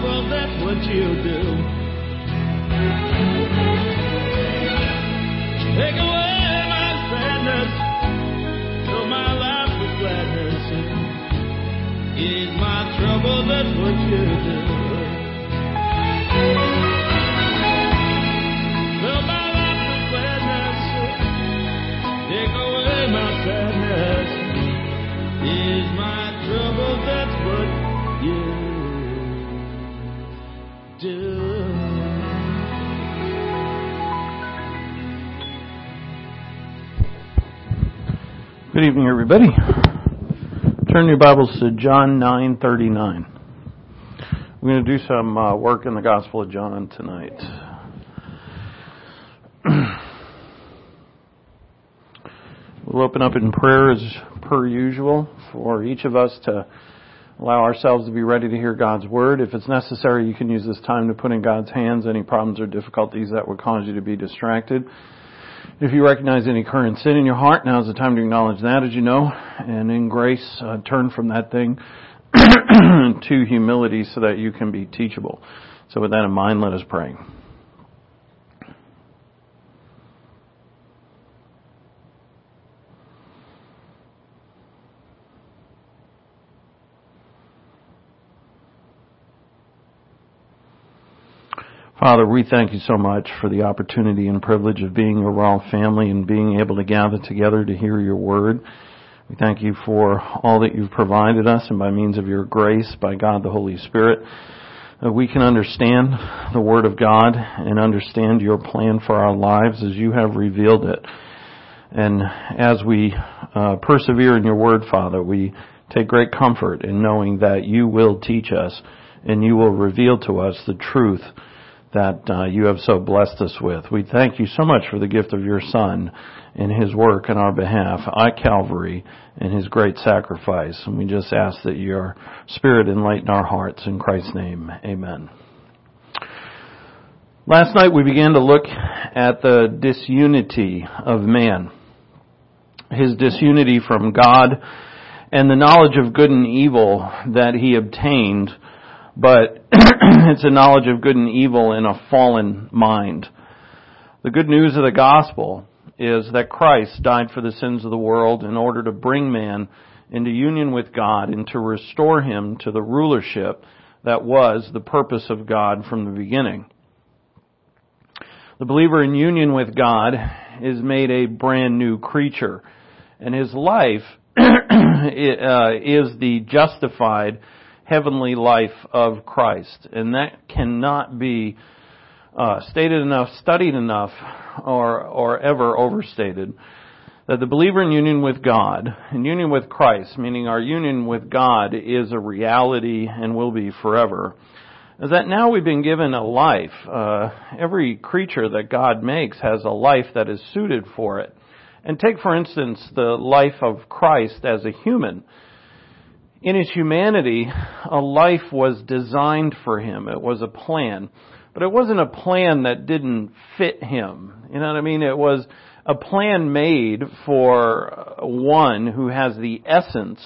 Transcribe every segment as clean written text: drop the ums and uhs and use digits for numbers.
trouble, that's what you do. Take away my sadness, fill my life with gladness. Ease my trouble, that's what you do. Fill my life with gladness, take away my sadness. Ease my trouble, that's what you do. Good evening, everybody. Turn your Bibles to John 9:39. We're going to do some work in the Gospel of John tonight. We'll open up in prayer as per usual for each of us to allow ourselves to be ready to hear God's Word. If it's necessary, you can use this time to put in God's hands any problems or difficulties that would cause you to be distracted. If you recognize any current sin in your heart, now is the time to acknowledge that, as you know, and in grace, turn from that thing to humility so that you can be teachable. So with that in mind, let us pray. Father, we thank you so much for the opportunity and privilege of being a Raw family and being able to gather together to hear your word. We thank you for all that you've provided us, and by means of your grace, by God the Holy Spirit, that we can understand the Word of God and understand your plan for our lives as you have revealed it. And as we persevere in your word, Father, we take great comfort in knowing that you will teach us and you will reveal to us the truth that you have so blessed us with. We thank you so much for the gift of your Son and his work on our behalf at Calvary and his great sacrifice. And we just ask that your Spirit enlighten our hearts. In Christ's name, amen. Last night we began to look at the disunity of man, his disunity from God, and the knowledge of good and evil that he obtained, but it's a knowledge of good and evil in a fallen mind. The good news of the gospel is that Christ died for the sins of the world in order to bring man into union with God and to restore him to the rulership that was the purpose of God from the beginning. The believer in union with God is made a brand new creature, and his life is the justified heavenly life of Christ. And that cannot be stated enough, studied enough, or ever overstated. That the believer in union with God, in union with Christ, meaning our union with God is a reality and will be forever, is that now we've been given a life. Every creature that God makes has a life that is suited for it. And take, for instance, the life of Christ as a human. In his humanity, a life was designed for him. It was a plan. But it wasn't a plan that didn't fit him. You know what I mean? It was a plan made for one who has the essence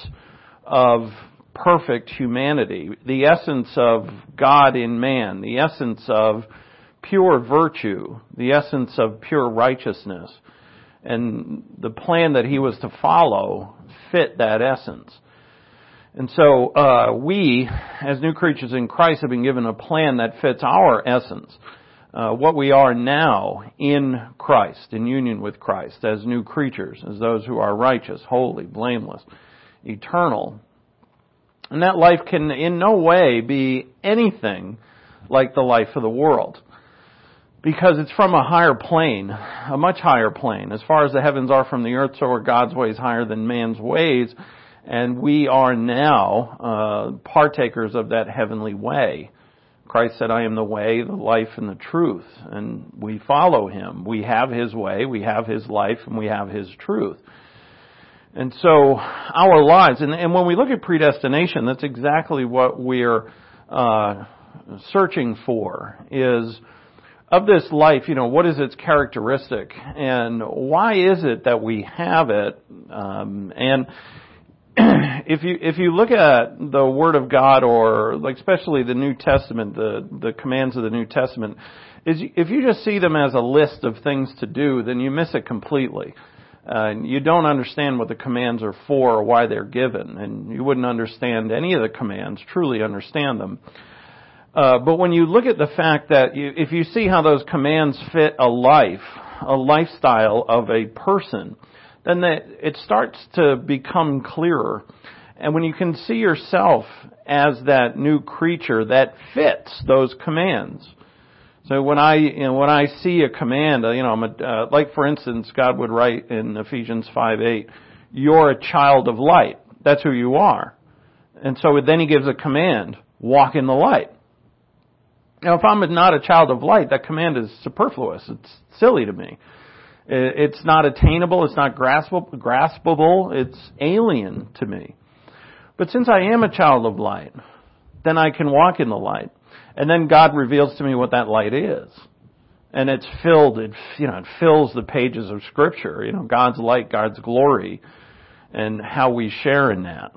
of perfect humanity, the essence of God in man, the essence of pure virtue, the essence of pure righteousness. And the plan that he was to follow fit that essence. And so we, as new creatures in Christ, have been given a plan that fits our essence, what we are now in Christ, in union with Christ, as new creatures, as those who are righteous, holy, blameless, eternal. And that life can in no way be anything like the life of the world, because it's from a higher plane, a much higher plane. As far as the heavens are from the earth, so are God's ways higher than man's ways. And we are now partakers of that heavenly way. Christ said, I am the way, the life, and the truth. And we follow him. We have his way, we have his life, and we have his truth. And so our lives, and when we look at predestination, that's exactly what we're searching for, is of this life, what is its characteristic? And why is it that we have it? And if you look at the Word of God, or like especially the New Testament, the commands of the New Testament, if you just see them as a list of things to do, then you miss it completely. You don't understand what the commands are for or why they're given, and you wouldn't understand any of the commands, truly understand them. But when you look at the fact that if you see how those commands fit a lifestyle of a person, then it starts to become clearer. And when you can see yourself as that new creature that fits those commands. So when I see a command, like for instance, God would write in Ephesians 5:8, "You're a child of light." That's who you are. And so then He gives a command, "Walk in the light." Now, if I'm not a child of light, that command is superfluous. It's silly to me. It's not attainable. It's not graspable. It's alien to me. But since I am a child of light, then I can walk in the light. And then God reveals to me what that light is. And it fills the pages of Scripture. God's light, God's glory, and how we share in that.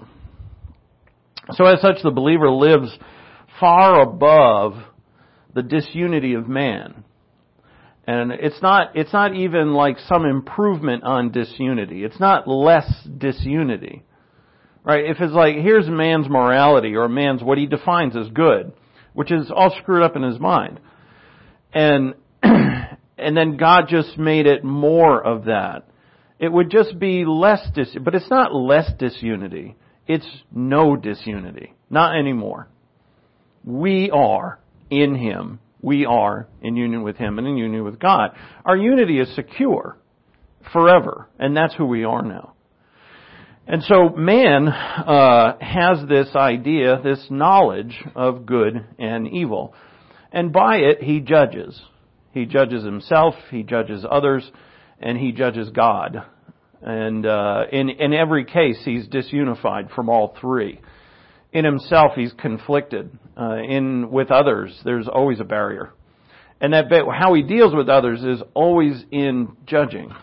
So as such, the believer lives far above the disunity of man. And it's not even like some improvement on disunity. It's not less disunity. Right? If it's like, here's man's morality, or man's what he defines as good, which is all screwed up in his mind. And then God just made it more of that. It would just be less but it's not less disunity. It's no disunity. Not anymore. We are in Him. We are in union with Him and in union with God. Our unity is secure forever, and that's who we are now. And so man has this idea, this knowledge of good and evil. And by it, he judges. He judges himself, he judges others, and he judges God. And in every case, he's disunified from all three. In himself, he's conflicted. With others, there's always a barrier. And how he deals with others is always in judging.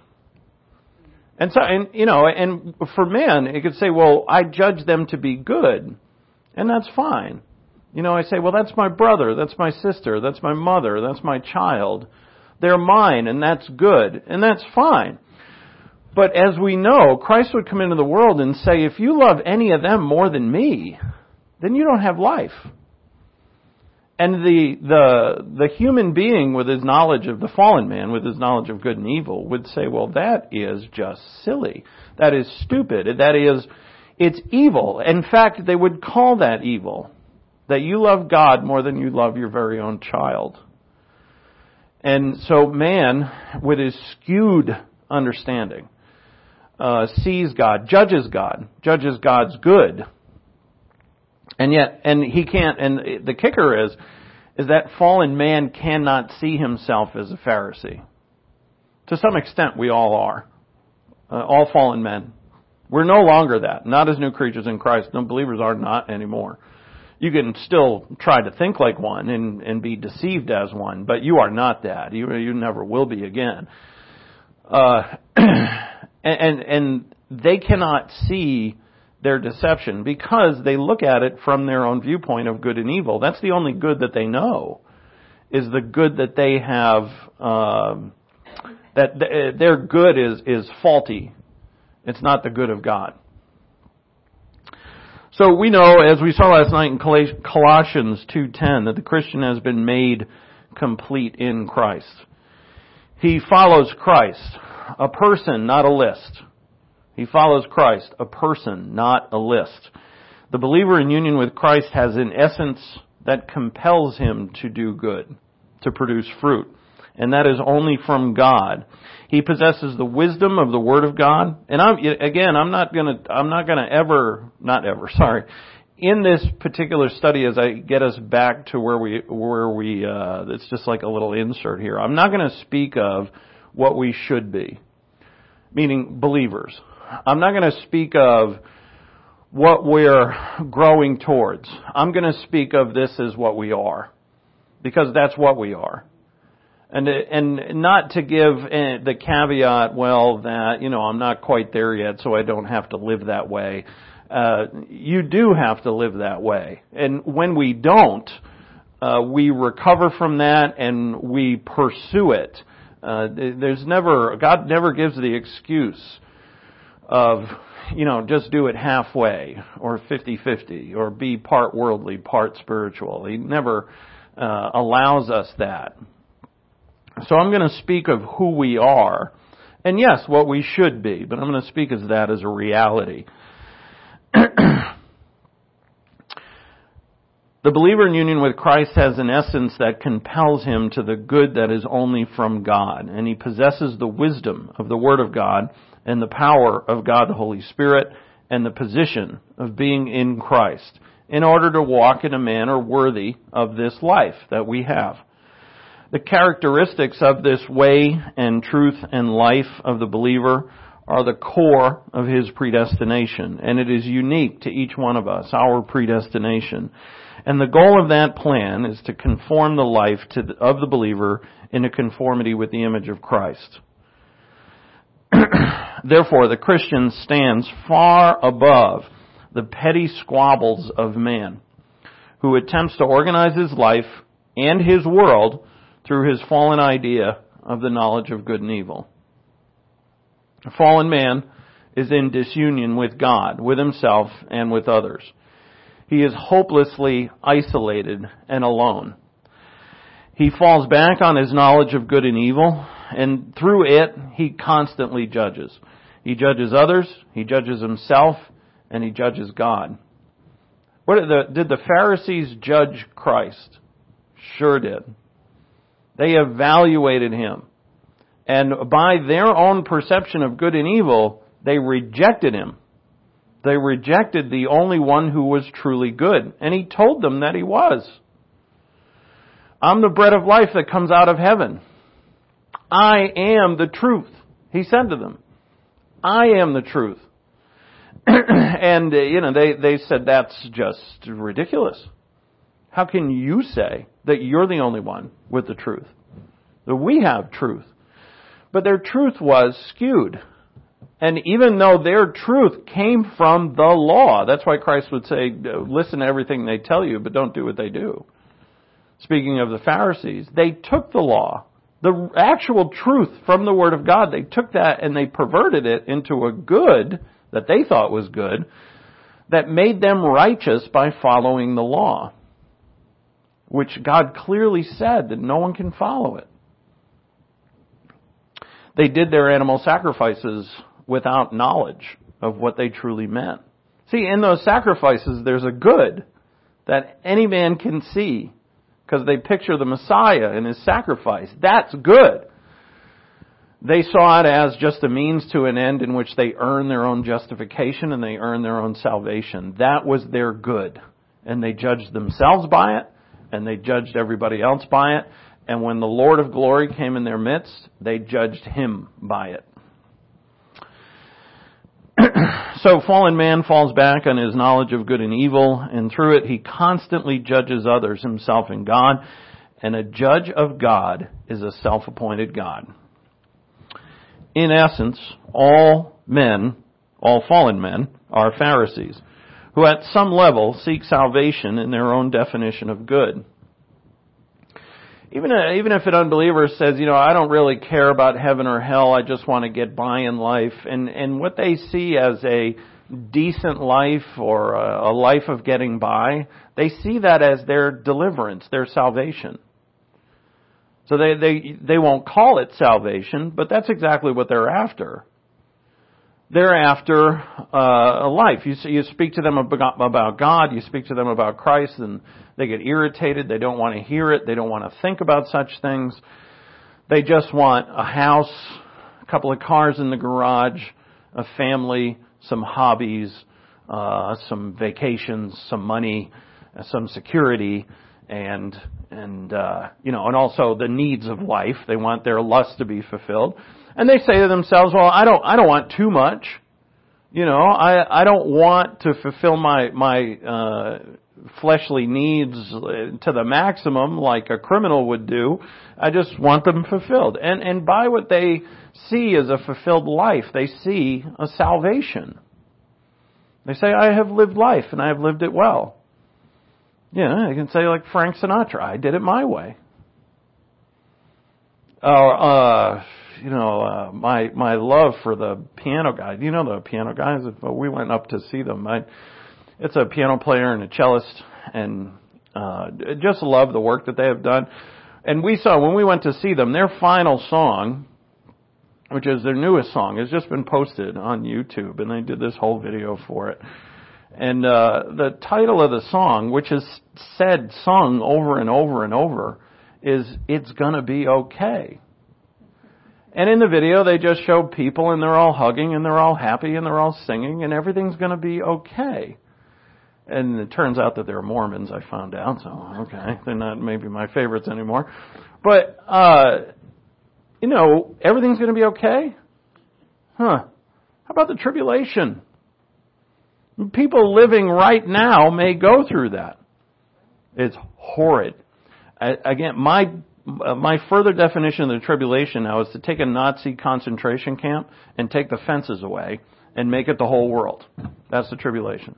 And so, and for man, it could say, well, I judge them to be good, and that's fine. I say, well, that's my brother, that's my sister, that's my mother, that's my child. They're mine, and that's good, and that's fine. But as we know, Christ would come into the world and say, if you love any of them more than me, then you don't have life. And the human being with his knowledge of the fallen man, with his knowledge of good and evil, would say, well, that is just silly. That is stupid. It's evil. In fact, they would call that evil. That you love God more than you love your very own child. And so man, with his skewed understanding, sees God, judges God's good. And he can't, and the kicker is that fallen man cannot see himself as a Pharisee. To some extent, we all are. All fallen men. We're no longer that. Not as new creatures in Christ. No, believers are not anymore. You can still try to think like one and be deceived as one, but you are not that. You never will be again. And they cannot see their deception because they look at it from their own viewpoint of good and evil. That's the only good that they know, is the good that they have, their good is faulty. It's not the good of God. So we know, as we saw last night in Colossians 2:10, that the Christian has been made complete in Christ. He follows Christ, a person, not a list. He follows Christ, a person, not a list. The believer in union with Christ has an essence that compels him to do good, to produce fruit. And that is only from God. He possesses the wisdom of the Word of God. And in this particular study, as I get us back to where we, it's just like a little insert here. I'm not going to speak of what we should be, meaning believers. I'm not going to speak of what we're growing towards. I'm going to speak of this as what we are, because that's what we are. And not to give the caveat, well, that, I'm not quite there yet, so I don't have to live that way. You do have to live that way. And when we don't, we recover from that and we pursue it. God never gives the excuse of, just do it halfway or 50-50 or be part worldly, part spiritual. He never allows us that. So I'm going to speak of who we are. And yes, what we should be, but I'm going to speak as that as a reality. The believer in union with Christ has an essence that compels him to the good that is only from God, and he possesses the wisdom of the Word of God and the power of God the Holy Spirit and the position of being in Christ in order to walk in a manner worthy of this life that we have. The characteristics of this way and truth and life of the believer are the core of his predestination, and it is unique to each one of us, our predestination. And the goal of that plan is to conform the life of the believer into conformity with the image of Christ. Therefore, the Christian stands far above the petty squabbles of man, who attempts to organize his life and his world through his fallen idea of the knowledge of good and evil. A fallen man is in disunion with God, with himself, and with others. He is hopelessly isolated and alone. He falls back on his knowledge of good and evil, and through it, he constantly judges. He judges others, he judges himself, and he judges God. Did the Pharisees judge Christ? Sure did. They evaluated him. And by their own perception of good and evil, they rejected him. They rejected the only one who was truly good. And he told them that he was. I'm the bread of life that comes out of heaven. I am the truth. He said to them, I am the truth. And, they said, that's just ridiculous. How can you say that you're the only one with the truth? That we have truth. But their truth was skewed. And even though their truth came from the law, that's why Christ would say, listen to everything they tell you, but don't do what they do. Speaking of the Pharisees, they took the law, the actual truth from the Word of God, they took that and they perverted it into a good that they thought was good, that made them righteous by following the law, which God clearly said that no one can follow it. They did their animal sacrifices without knowledge of what they truly meant. See, in those sacrifices, there's a good that any man can see because they picture the Messiah and his sacrifice. That's good. They saw it as just a means to an end in which they earn their own justification and they earn their own salvation. That was their good. And they judged themselves by it, and they judged everybody else by it. And when the Lord of glory came in their midst, they judged him by it. So fallen man falls back on his knowledge of good and evil, and through it he constantly judges others, himself and God. And a judge of God is a self-appointed God. In essence, all fallen men, are Pharisees, who at some level seek salvation in their own definition of good. Even if an unbeliever says, I don't really care about heaven or hell, I just want to get by in life, and what they see as a decent life or a life of getting by, they see that as their deliverance, their salvation. So they won't call it salvation, but that's exactly what they're after. They're after a life. You speak to them about God, you speak to them about Christ, and they get irritated. They don't want to hear it. They don't want to think about such things. They just want a house, a couple of cars in the garage, a family, some hobbies, some vacations, some money, some security, and also the needs of life. They want their lusts to be fulfilled. And they say to themselves, well, I don't want too much. I don't want to fulfill my fleshly needs to the maximum like a criminal would do. I just want them fulfilled. And by what they see as a fulfilled life, they see a salvation. They say, I have lived life and I have lived it well. Yeah, they can say like Frank Sinatra, I did it my way. My love for the piano guy. You know the piano guys? We went up to see them. It's a piano player and a cellist, and just love the work that they have done. And we saw, when we went to see them, their final song, which is their newest song, has just been posted on YouTube, and they did this whole video for it. And the title of the song, which is sung over and over and over, is It's Gonna Be Okay. And in the video, they just show people, and they're all hugging, and they're all happy, and they're all singing, and everything's gonna be okay. And it turns out that they're Mormons, I found out, so okay, they're not maybe my favorites anymore. But, everything's gonna be okay? How about the tribulation? People living right now may go through that. It's horrid. Again, my further definition of the tribulation now is to take a Nazi concentration camp and take the fences away and make it the whole world. That's the tribulation.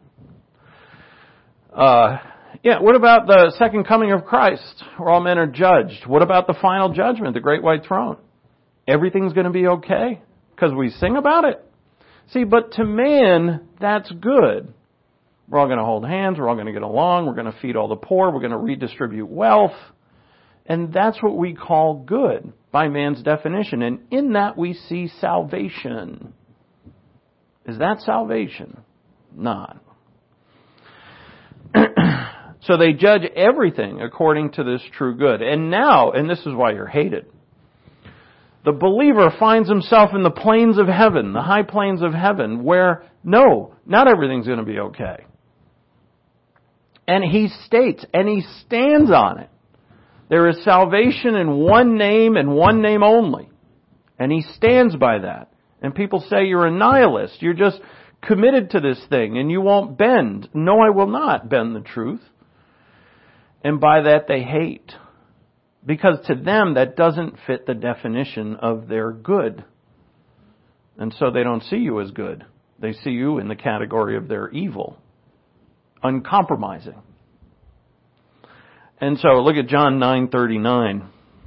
What about the second coming of Christ, where all men are judged? What about the final judgment, the great white throne? Everything's going to be okay because we sing about it. See, but to man, that's good. We're all going to hold hands. We're all going to get along. We're going to feed all the poor. We're going to redistribute wealth. And that's what we call good by man's definition. And in that we see salvation. Is that salvation? Not. So they judge everything according to this true good. And now, and this is why you're hated, the believer finds himself in the plains of heaven, the high plains of heaven, where, no, not everything's going to be okay. And he states, and he stands on it, there is salvation in one name and one name only. And he stands by that. And people say you're a nihilist, you're just committed to this thing, and you won't bend. No, I will not bend the truth. And by that they hate. Because to them, that doesn't fit the definition of their good. And so they don't see you as good. They see you in the category of their evil. Uncompromising. And so look at John 9:39.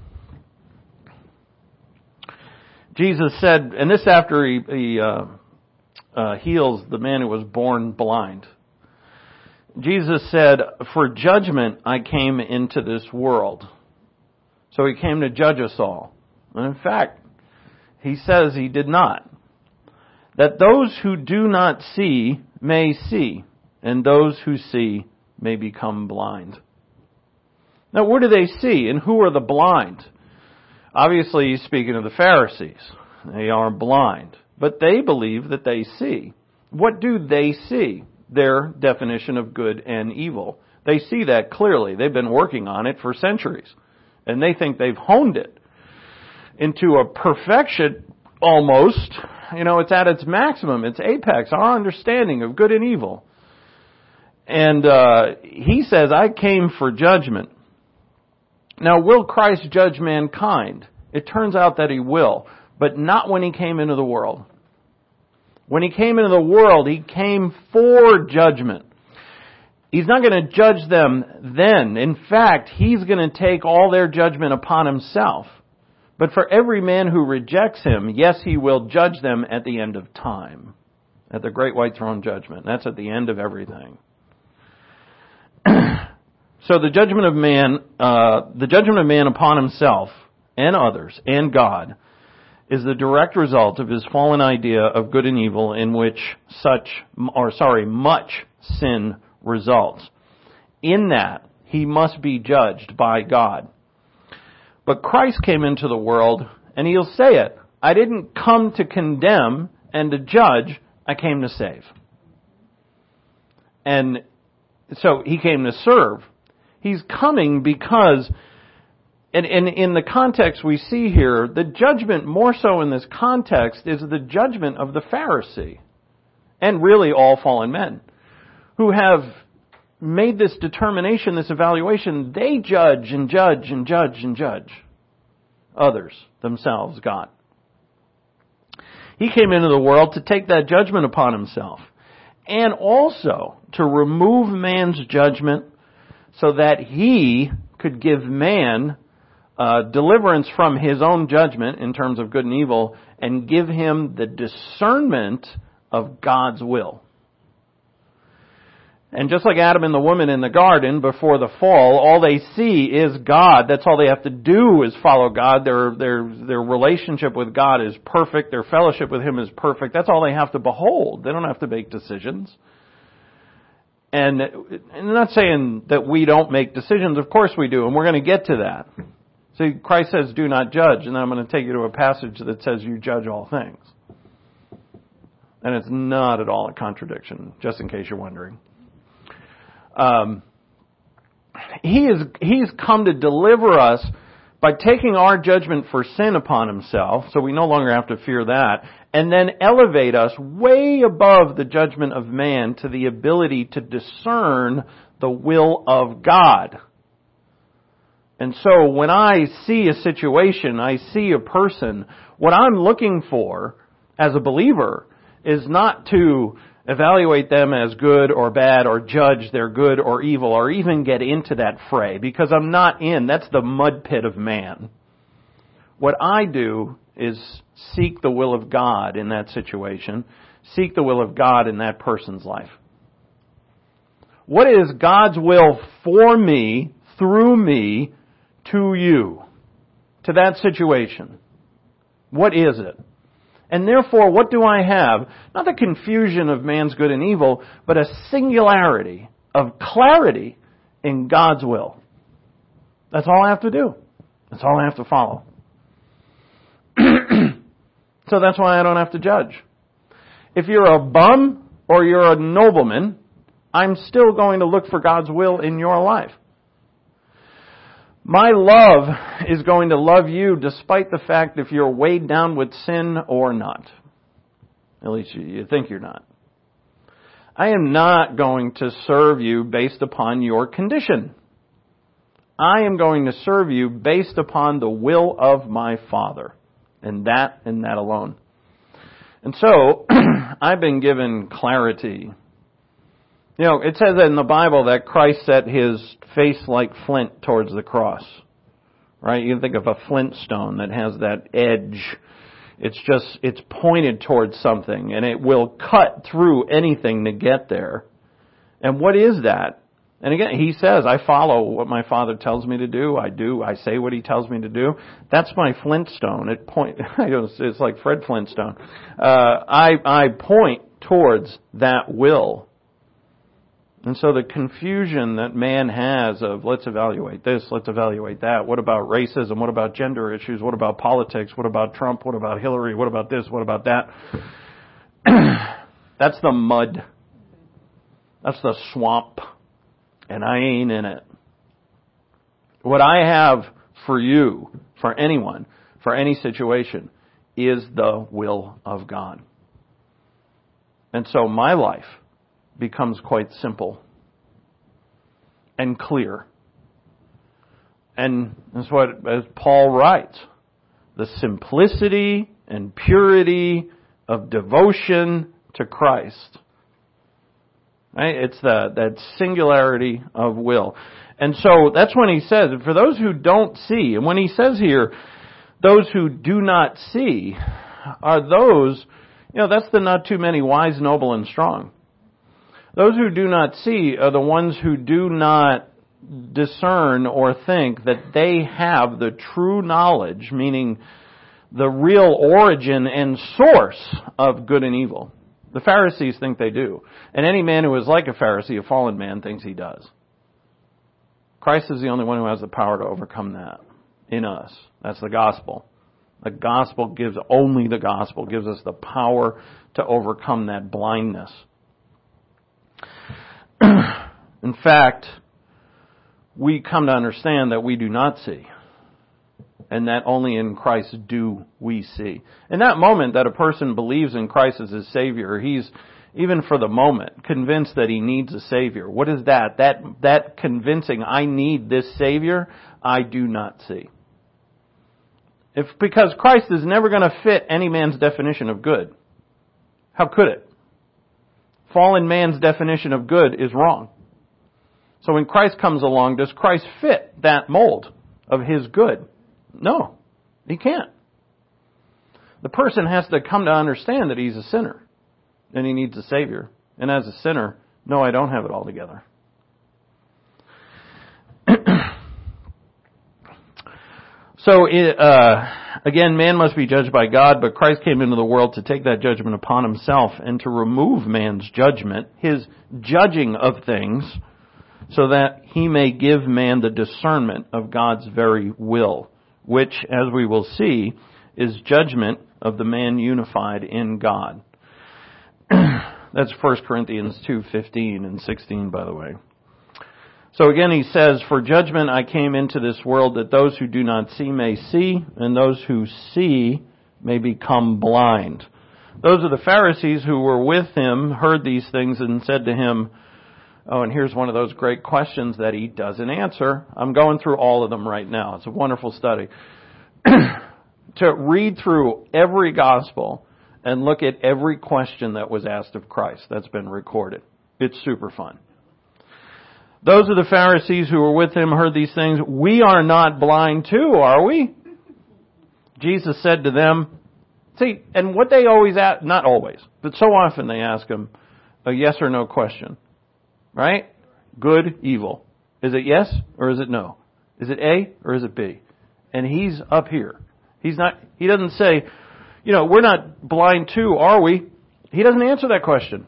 Jesus said, and this after he heals the man who was born blind. Jesus said, for judgment I came into this world. So he came to judge us all. And in fact, he says he did not. That those who do not see may see, and those who see may become blind. Now, what do they see, and who are the blind? Obviously, he's speaking of the Pharisees. They are blind, but they believe that they see. What do they see? Their definition of good and evil. They see that clearly. They've been working on it for centuries. And they think they've honed it into a perfection almost. It's at its maximum, its apex, our understanding of good and evil. And he says, I came for judgment. Now, will Christ judge mankind? It turns out that he will, but not when he came into the world. When he came into the world, he came for judgment. He's not going to judge them then. In fact, he's going to take all their judgment upon himself. But for every man who rejects him, yes, he will judge them at the end of time. At the great white throne judgment. That's at the end of everything. So the judgment of man upon himself and others and God is the direct result of his fallen idea of good and evil in which much sin results. In that, he must be judged by God. But Christ came into the world, and he'll say it, I didn't come to condemn and to judge, I came to save. And so he came to serve. He's coming because, and in the context we see here, the judgment more so in this context is the judgment of the Pharisee, and really all fallen men, who have made this determination, this evaluation. They judge and judge and judge and judge others, themselves, God. He came into the world to take that judgment upon himself. and also to remove man's judgment so that He could give man deliverance from his own judgment in terms of good and evil, and give him the discernment of God's will. And just like Adam and the woman in the garden before the fall, all they see is God. That's all they have to do is follow God. Their relationship with God is perfect. Their fellowship with Him is perfect. That's all they have to behold. They don't have to make decisions. And I'm not saying that we don't make decisions. Of course we do, and we're going to get to that. See, Christ says, do not judge, and then I'm going to take you to a passage that says you judge all things. And it's not at all a contradiction, just in case you're wondering. He's come to deliver us by taking our judgment for sin upon Himself, so we no longer have to fear that, and then elevate us way above the judgment of man to the ability to discern the will of God. And so when I see a situation, I see a person, what I'm looking for as a believer is not to evaluate them as good or bad or judge their good or evil or even get into that fray, because I'm not in. That's the mud pit of man. What I do is seek the will of God in that situation, seek the will of God in that person's life. What is God's will for me, through me, to you, to that situation? What is it? And therefore, what do I have? Not the confusion of man's good and evil, but a singularity of clarity in God's will. That's all I have to do. That's all I have to follow. So that's why I don't have to judge. If you're a bum or you're a nobleman, I'm still going to look for God's will in your life. My love is going to love you despite the fact if you're weighed down with sin or not. At least you think you're not. I am not going to serve you based upon your condition. I am going to serve you based upon the will of my Father. And that alone. And so, I've been given clarity. You know, it says in the Bible that Christ set His face like flint towards the cross. Right? You can think of a flint stone that has that edge. It's pointed towards something, and it will cut through anything to get there. And what is that? And again, He says, I follow what my Father tells me to do. I say what He tells me to do. That's my flintstone. It's like Fred Flintstone. I point towards that will. And so the confusion that man has of let's evaluate this, let's evaluate that. What about racism? What about gender issues? What about politics? What about Trump? What about Hillary? What about this? What about that? That's the mud. That's the swamp. And I ain't in it. What I have for you, for anyone, for any situation, is the will of God. And so my life becomes quite simple and clear. And that's what, as Paul writes, the simplicity and purity of devotion to Christ. Right? It's that singularity of will. And so that's when he says, for those who don't see, and when he says here, those who do not see, are those, that's the not too many wise, noble, and strong. Those who do not see are the ones who do not discern or think that they have the true knowledge, meaning the real origin and source of good and evil. The Pharisees think they do. And any man who is like a Pharisee, a fallen man, thinks he does. Christ is the only one who has the power to overcome that in us. That's the gospel. Only the gospel gives us the power to overcome that blindness. In fact, we come to understand that we do not see. And that only in Christ do we see. In that moment that a person believes in Christ as his Savior, he's, even for the moment, convinced that he needs a Savior. What is that? That convincing, I need this Savior, I do not see. Because Christ is never going to fit any man's definition of good. How could it? fallen man's definition of good is wrong. So when Christ comes along, does Christ fit that mold of his good? No, he can't. The person has to come to understand that he's a sinner and he needs a Savior. And as a sinner, no, I don't have it all together. So, again, man must be judged by God, but Christ came into the world to take that judgment upon himself and to remove man's judgment, his judging of things, so that he may give man the discernment of God's very will, which, as we will see, is judgment of the man unified in God. That's 1 Corinthians 2:15 and 16, by the way. So again, he says, "For judgment I came into this world, that those who do not see may see, and those who see may become blind." Those are the Pharisees who were with him, heard these things, and said to him, oh, and here's one of those great questions that he doesn't answer. I'm going through all of them right now. It's a wonderful study. To read through every gospel and look at every question that was asked of Christ that's been recorded. It's super fun. Those are the Pharisees who were with him, heard these things. "We are not blind too, are we?" Jesus said to them, see, and what they always ask, not always, but so often they ask him a yes or no question. Right? Good, evil. Is it yes or is it no? Is it A or is it B? And he's up here. He doesn't say, we're not blind too, are we? He doesn't answer that question.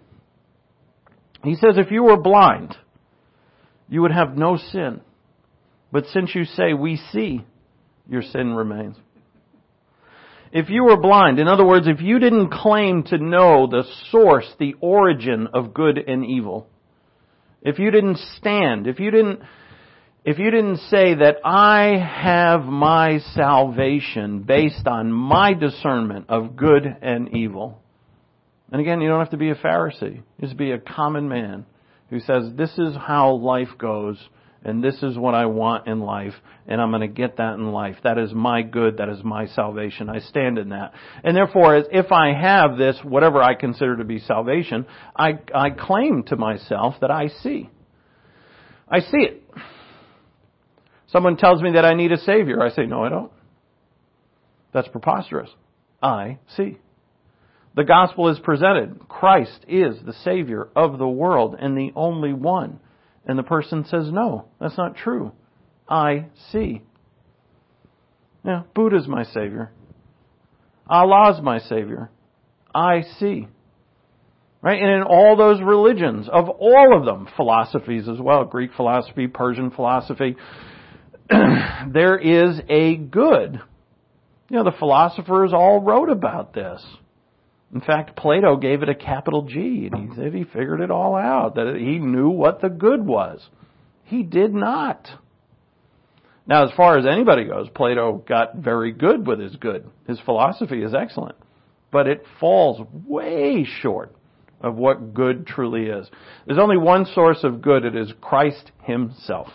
He says, if you were blind, you would have no sin. But since you say we see, your sin remains. If you were blind, in other words, if you didn't claim to know the source, the origin of good and evil, if you didn't stand, if you didn't say that I have my salvation based on my discernment of good and evil. And again, you don't have to be a Pharisee. Just be a common man who says, this is how life goes, and this is what I want in life, and I'm going to get that in life. That is my good. That is my salvation. I stand in that. And therefore, if I have this, whatever I consider to be salvation, I claim to myself that I see. I see it. Someone tells me that I need a Savior. I say, no, I don't. That's preposterous. I see. The gospel is presented. Christ is the Savior of the world and the only one. And the person says, no, that's not true. I see. Now, Buddha's my Savior. Allah's my Savior. I see. Right? And in all those religions, of all of them, philosophies as well, Greek philosophy, Persian philosophy, there is a good. The philosophers all wrote about this. In fact, Plato gave it a capital G, and he said he figured it all out, that he knew what the good was. He did not. Now, as far as anybody goes, Plato got very good with his good. His philosophy is excellent, but it falls way short of what good truly is. There's only one source of good. It is Christ himself.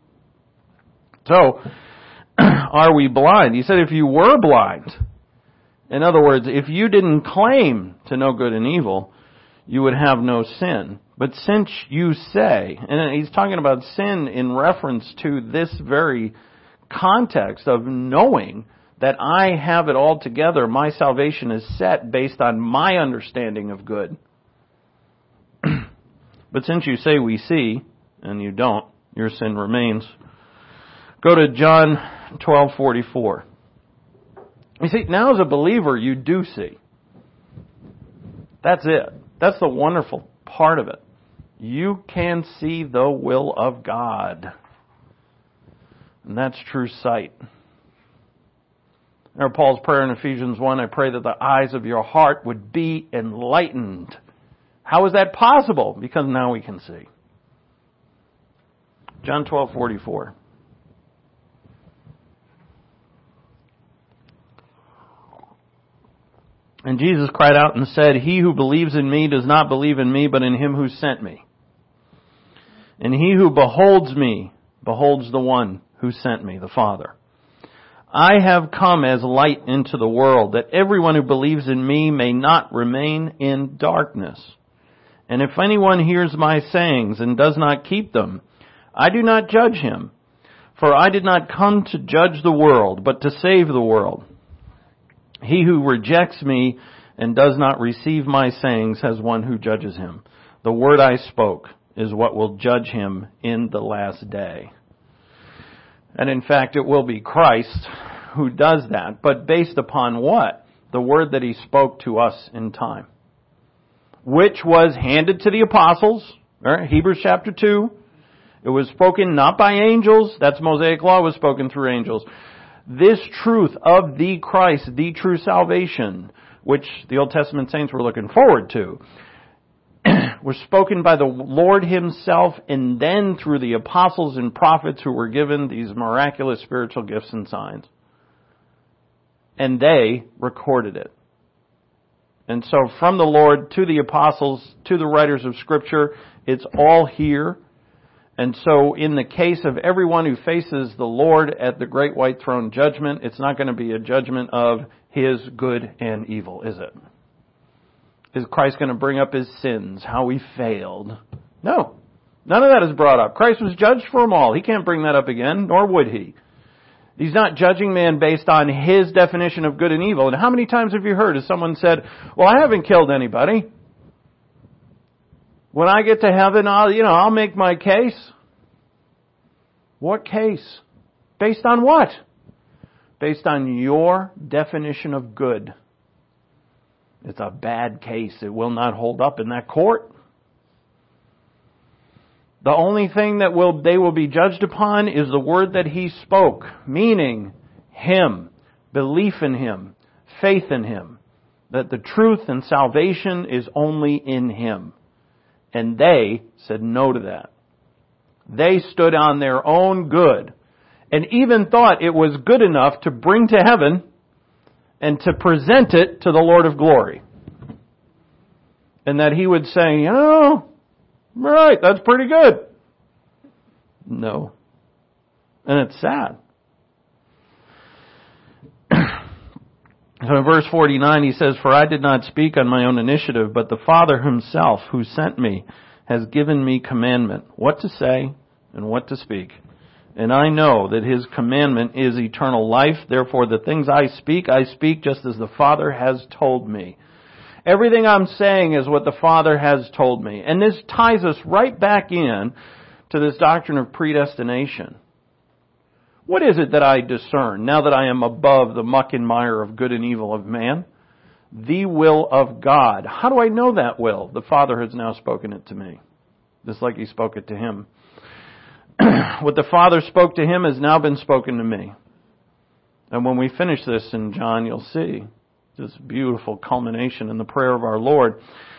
So, are we blind? He said if you were blind, in other words, if you didn't claim to know good and evil, you would have no sin. But since you say, and he's talking about sin in reference to this very context of knowing that I have it all together, my salvation is set based on my understanding of good. But since you say we see, and you don't, your sin remains. Go to John 12:44. You see, now as a believer, you do see. That's it. That's the wonderful part of it. You can see the will of God. And that's true sight. There, Paul's prayer in Ephesians 1, I pray that the eyes of your heart would be enlightened. How is that possible? Because now we can see. John 12:44. And Jesus cried out and said, he who believes in me does not believe in me, but in him who sent me. And he who beholds me beholds the one who sent me, the Father. I have come as light into the world, that everyone who believes in me may not remain in darkness. And if anyone hears my sayings and does not keep them, I do not judge him. For I did not come to judge the world, but to save the world. He who rejects me and does not receive my sayings has one who judges him. The word I spoke is what will judge him in the last day. And in fact, it will be Christ who does that. But based upon what? The word that he spoke to us in time, which was handed to the apostles, right? Hebrews chapter 2. It was spoken not by angels. That's Mosaic law was spoken through angels. This truth of the Christ, the true salvation, which the Old Testament saints were looking forward to, was spoken by the Lord himself and then through the apostles and prophets who were given these miraculous spiritual gifts and signs. And they recorded it. And so from the Lord to the apostles, to the writers of Scripture, it's all here. And so in the case of everyone who faces the Lord at the great white throne judgment, it's not going to be a judgment of his good and evil, is it? Is Christ going to bring up his sins, how he failed? No. None of that is brought up. Christ was judged for them all. He can't bring that up again, nor would he. He's not judging man based on his definition of good and evil. And how many times have you heard as someone said, well, I haven't killed anybody. When I get to heaven, I'll make my case. What case? Based on what? Based on your definition of good. It's a bad case. It will not hold up in that court. The only thing that they will be judged upon is the word that he spoke, meaning him, belief in him, faith in him, that the truth and salvation is only in him. And they said no to that. They stood on their own good and even thought it was good enough to bring to heaven and to present it to the Lord of glory. And that he would say, right, that's pretty good. No. And it's sad. So in verse 49 he says, for I did not speak on my own initiative, but the Father himself who sent me has given me commandment, what to say and what to speak. And I know that his commandment is eternal life. Therefore the things I speak just as the Father has told me. Everything I'm saying is what the Father has told me. And this ties us right back in to this doctrine of predestination. What is it that I discern now that I am above the muck and mire of good and evil of man? The will of God. How do I know that will? The Father has now spoken it to me, just like he spoke it to him. What the Father spoke to him has now been spoken to me. And when we finish this in John, you'll see this beautiful culmination in the prayer of our Lord.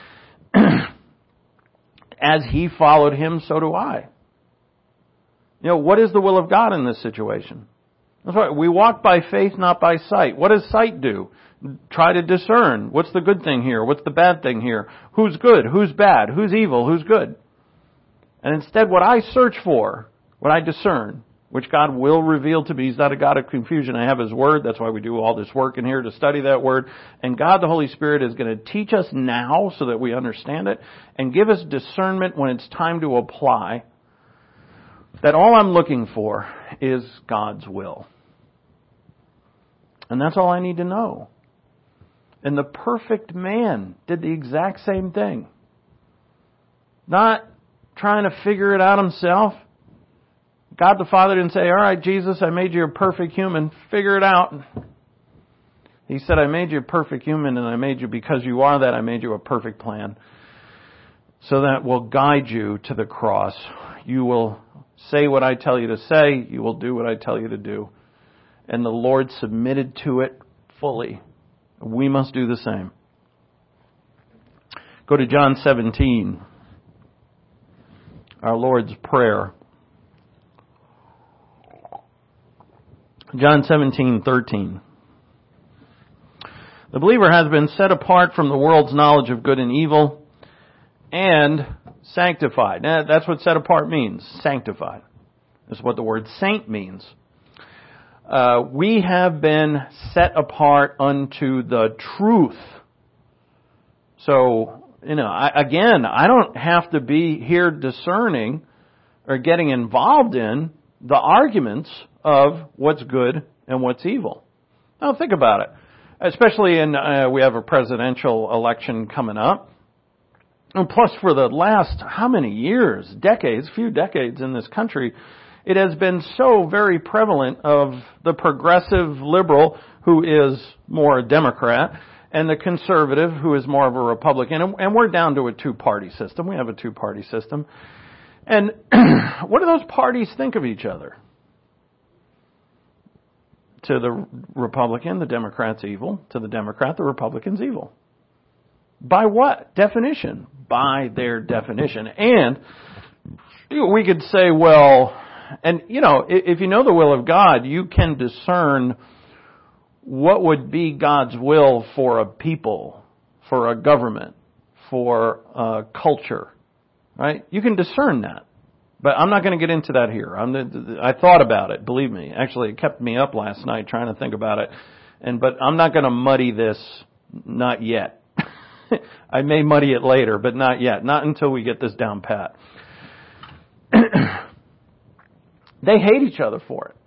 As he followed him, so do I. What is the will of God in this situation? That's right. We walk by faith, not by sight. What does sight do? Try to discern. What's the good thing here? What's the bad thing here? Who's good? Who's bad? Who's evil? Who's good? And instead, what I search for, what I discern, which God will reveal to me. He's not a God of confusion. I have his word. That's why we do all this work in here to study that word. And God, the Holy Spirit, is going to teach us now so that we understand it and give us discernment when it's time to apply. That all I'm looking for is God's will. And that's all I need to know. And the perfect man did the exact same thing. Not trying to figure it out himself. God the Father didn't say, all right, Jesus, I made you a perfect human. Figure it out. He said, I made you a perfect human, and I made you, because you are that, I made you a perfect plan. So that will guide you to the cross. You will say what I tell you to say. You will do what I tell you to do. And the Lord submitted to it fully. We must do the same. Go to John 17. Our Lord's Prayer. John 17:13. The believer has been set apart from the world's knowledge of good and evil and sanctified. Now, that's what set apart means, sanctified. That's what the word saint means. We have been set apart unto the truth. So, I don't have to be here discerning or getting involved in the arguments of what's good and what's evil. Now think about it. Especially we have a presidential election coming up. And plus for the last, how many years, few decades in this country, it has been so very prevalent of the progressive liberal who is more a Democrat and the conservative who is more of a Republican. And we're down to a two-party system. We have a two-party system. And what do those parties think of each other? To the Republican, the Democrat's evil. To the Democrat, the Republican's evil. By what definition? By their definition. And we could say, well, and if you know the will of God, you can discern what would be God's will for a people, for a government, for a culture, right? You can discern that. But I'm not going to get into that here. I thought about it, believe me. Actually, it kept me up last night trying to think about it. But I'm not going to muddy this, not yet. I may muddy it later, but not yet. Not until we get this down pat. They hate each other for it.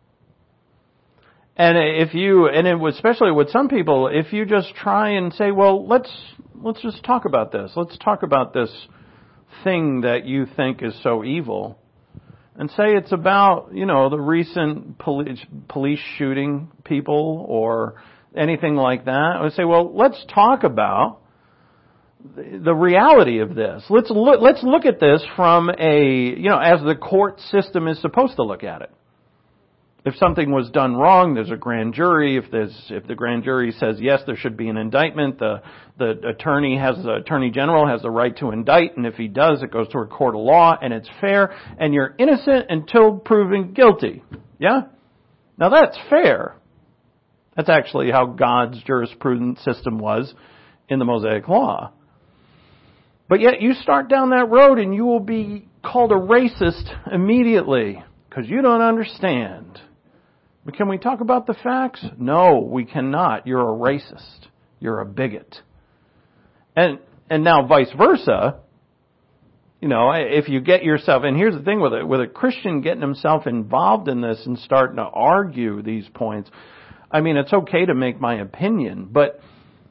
And especially with some people, if you just try and say, well, let's just talk about this. Let's talk about this thing that you think is so evil. And say it's about, the recent police shooting people or anything like that. I would say, well, let's talk about the reality of this. Let's look at this from as the court system is supposed to look at it. If something was done wrong, there's a grand jury. If the grand jury says yes, there should be an indictment. The attorney general has the right to indict, and if he does, it goes to a court of law, and it's fair. And you're innocent until proven guilty. Yeah, now that's fair. That's actually how God's jurisprudence system was in the Mosaic Law. But yet you start down that road and you will be called a racist immediately because you don't understand. But can we talk about the facts? No, we cannot. You're a racist. You're a bigot. And now vice versa, if you get yourself, and here's the thing with a Christian getting himself involved in this and starting to argue these points, I mean, it's okay to make my opinion, but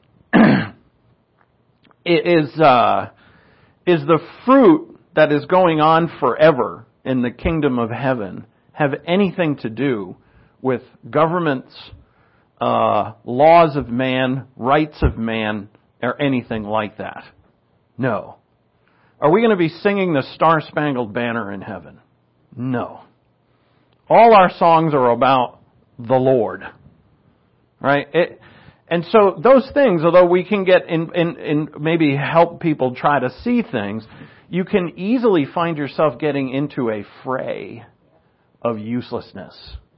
is the fruit that is going on forever in the kingdom of heaven have anything to do with governments, laws of man, rights of man, or anything like that? No. Are we going to be singing the Star-Spangled Banner in heaven? No. All our songs are about the Lord. Right? And so those things, although we can get in maybe help people try to see things, you can easily find yourself getting into a fray of uselessness.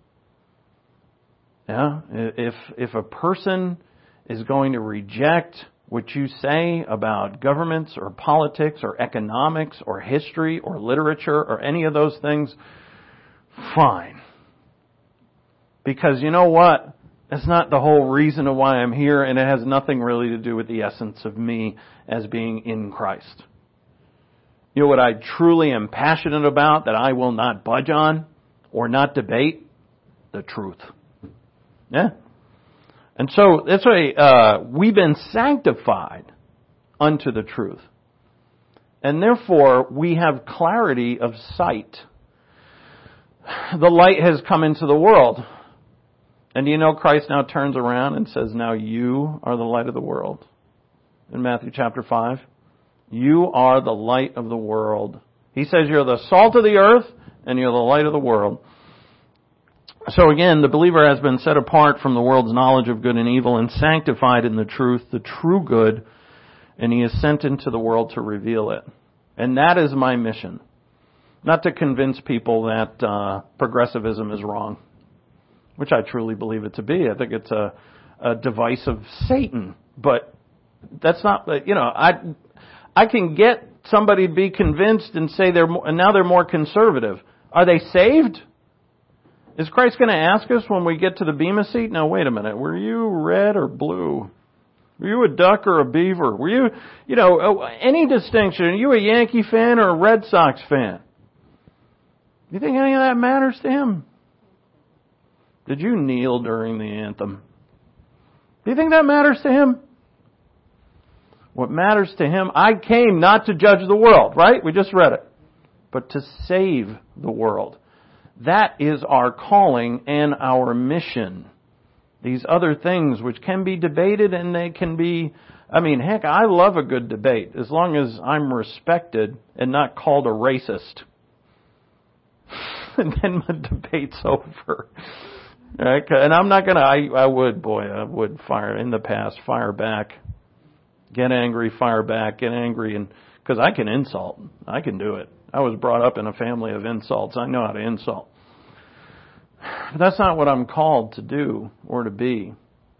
Yeah? If a person is going to reject what you say about governments or politics or economics or history or literature or any of those things, fine. Because you know what? That's not the whole reason of why I'm here, and it has nothing really to do with the essence of me as being in Christ. You know what I truly am passionate about that I will not budge on or not debate? The truth. Yeah? And so that's why we've been sanctified unto the truth. And therefore, we have clarity of sight. The light has come into the world. And do you know Christ now turns around and says, now you are the light of the world. In Matthew chapter 5. You are the light of the world. He says you're the salt of the earth and you're the light of the world. So again, the believer has been set apart from the world's knowledge of good and evil and sanctified in the truth, the true good, and he is sent into the world to reveal it. And that is my mission. Not to convince people that progressivism is wrong, which I truly believe it to be. I think it's a device of Satan. But that's not, I can get somebody to be convinced and say now they're more conservative. Are they saved? Is Christ going to ask us when we get to the Bema seat? Now, wait a minute. Were you red or blue? Were you a Duck or a Beaver? Were you, any distinction? Are you a Yankee fan or a Red Sox fan? Do you think any of that matters to him? Did you kneel during the anthem? Do you think that matters to him? What matters to him, I came not to judge the world, right? We just read it. But to save the world. That is our calling and our mission. These other things which can be debated and they can be, heck, I love a good debate as long as I'm respected and not called a racist. And then my debate's over. Right? And I'm not gonna, I would fire, in the past, fire back. Get angry, fire back, get angry, and, because I can insult. I can do it. I was brought up in a family of insults. I know how to insult. But that's not what I'm called to do or to be.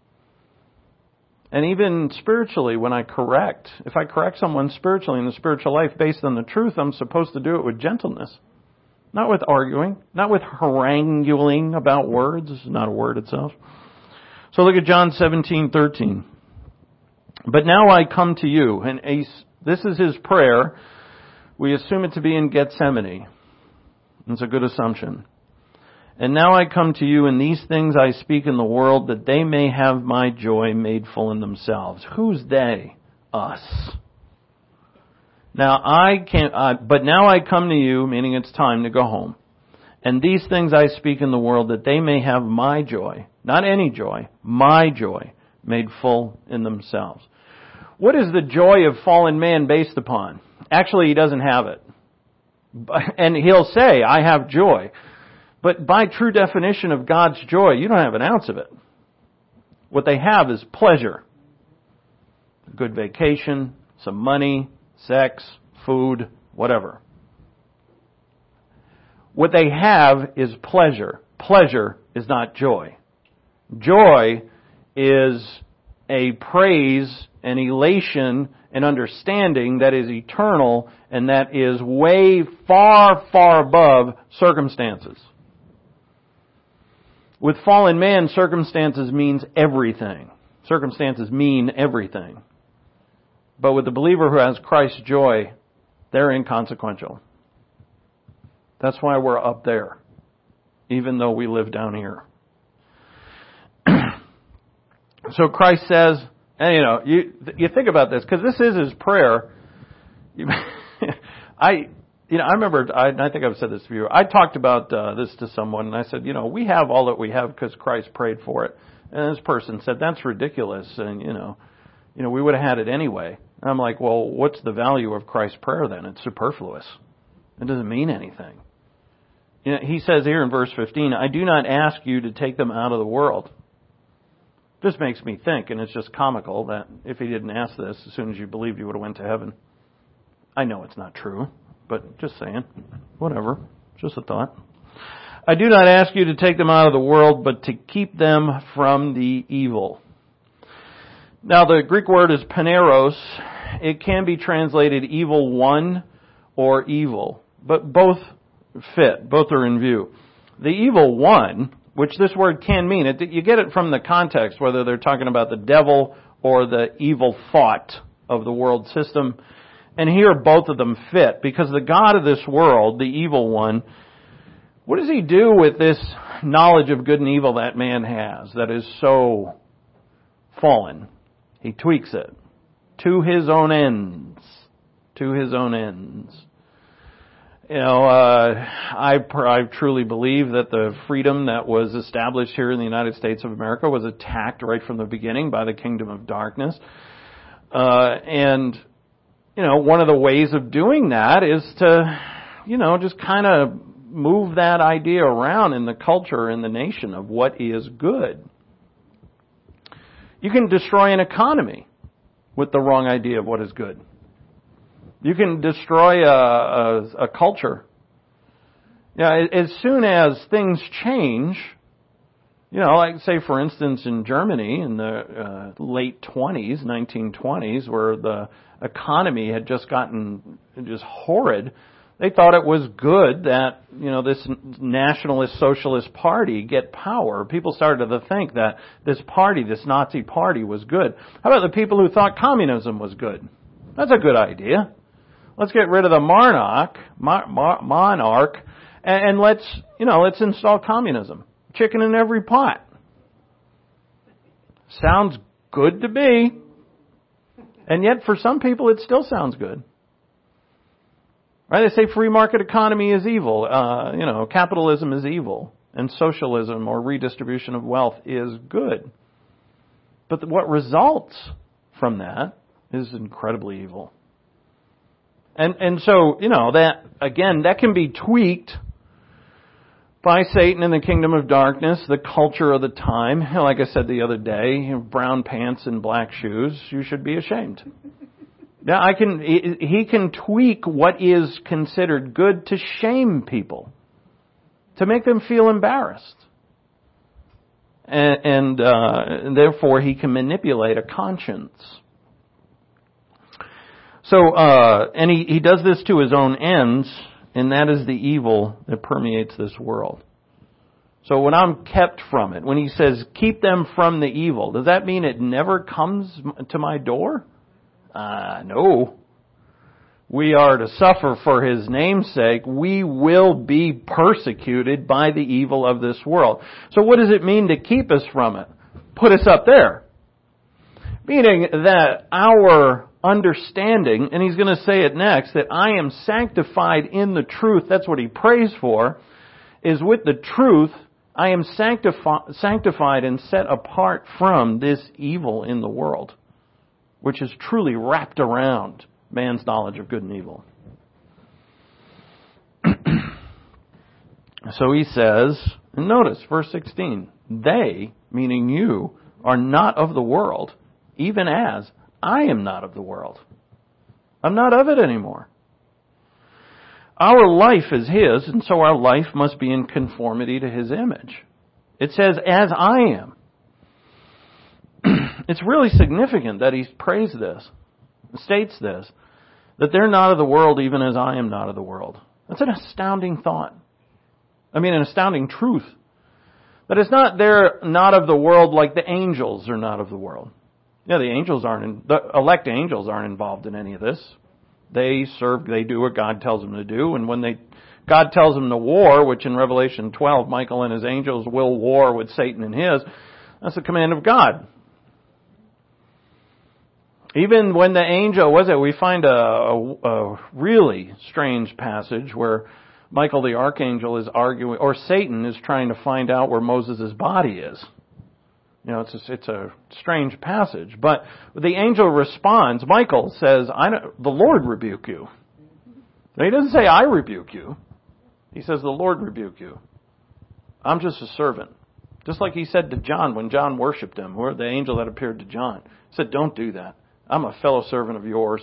And even spiritually, when I correct, if I correct someone spiritually in the spiritual life based on the truth, I'm supposed to do it with gentleness. Not with arguing, not with haranguing about words. It's not a word itself. So look at John 17:13. But now I come to you, and this is his prayer. We assume it to be in Gethsemane. It's a good assumption. And now I come to you, and these things I speak in the world, that they may have my joy made full in themselves. Who's they? Us. Now but now I come to you, meaning it's time to go home. And these things I speak in the world, that they may have my joy, not any joy, my joy, made full in themselves. What is the joy of fallen man based upon? Actually, he doesn't have it. And he'll say, I have joy. But by true definition of God's joy, you don't have an ounce of it. What they have is pleasure. A good vacation, some money, sex, food, whatever. What they have is pleasure. Pleasure is not joy. Joy is a praise, an elation, an understanding that is eternal and that is way far, far above circumstances. With fallen man, circumstances means everything. Circumstances mean everything. But with the believer who has Christ's joy, they're inconsequential. That's why we're up there, even though we live down here. So Christ says, and you think about this, because this is his prayer. I remember, I think I've said this to you. I talked about this to someone, and I said, we have all that we have because Christ prayed for it. And this person said, that's ridiculous, and we would have had it anyway. And I'm like, well, what's the value of Christ's prayer then? It's superfluous. It doesn't mean anything. He says here in verse 15, I do not ask you to take them out of the world. This makes me think, and it's just comical that if he didn't ask this, as soon as you believed, you would have went to heaven. I know it's not true, but just saying. Whatever. Just a thought. I do not ask you to take them out of the world, but to keep them from the evil. Now, the Greek word is paneros. It can be translated evil one or evil, but both fit. Both are in view. The evil one, which this word can mean, you get it from the context, whether they're talking about the devil or the evil thought of the world system. And here both of them fit, because the God of this world, the evil one, what does he do with this knowledge of good and evil that man has that is so fallen? He tweaks it to his own ends. To his own ends. I truly believe that the freedom that was established here in the United States of America was attacked right from the beginning by the kingdom of darkness. And one of the ways of doing that is to, just kind of move that idea around in the culture, in the nation of what is good. You can destroy an economy with the wrong idea of what is good. You can destroy a culture. As soon as things change, like say for instance in Germany in the late 1920s, where the economy had just gotten just horrid, They thought it was good that, this nationalist socialist party get power. People started to think that this party, this Nazi party, was good. How about the people who thought communism was good? That's a good idea. Let's get rid of the monarch, and let's install communism. Chicken in every pot. Sounds good to me. And yet for some people it still sounds good. Right? They say free market economy is evil. Capitalism is evil. And socialism or redistribution of wealth is good. But what results from that is incredibly evil. And so, that can be tweaked by Satan and the kingdom of darkness, the culture of the time. Like I said the other day, brown pants and black shoes, you should be ashamed. Now, he can tweak what is considered good to shame people, to make them feel embarrassed. And therefore he can manipulate a conscience. So, and he does this to his own ends, and that is the evil that permeates this world. So when I'm kept from it, when he says, keep them from the evil, does that mean it never comes to my door? No. We are to suffer for his name's sake. We will be persecuted by the evil of this world. So what does it mean to keep us from it? Put us up there. Meaning that our understanding, and he's going to say it next, that I am sanctified in the truth, that's what he prays for, is with the truth, I am sanctified and set apart from this evil in the world, which is truly wrapped around man's knowledge of good and evil. So he says, and notice, verse 16, they, meaning you, are not of the world, even as I am not of the world. I'm not of it anymore. Our life is his, and so our life must be in conformity to his image. It says, as I am. It's really significant that he prays this, states this, that they're not of the world even as I am not of the world. That's an astounding thought. An astounding truth. That it's not they're not of the world like the angels are not of the world. Yeah, the elect angels aren't involved in any of this. They do what God tells them to do, and when God tells them to war, which in Revelation 12, Michael and his angels will war with Satan and his, that's the command of God. Even when the angel, we find a really strange passage where Michael the archangel is arguing, or Satan is trying to find out where Moses' body is. It's a strange passage. But the angel responds, Michael says, the Lord rebuke you. Now, he doesn't say, I rebuke you. He says, the Lord rebuke you. I'm just a servant. Just like he said to John when John worshipped him, or the angel that appeared to John. He said, don't do that. I'm a fellow servant of yours.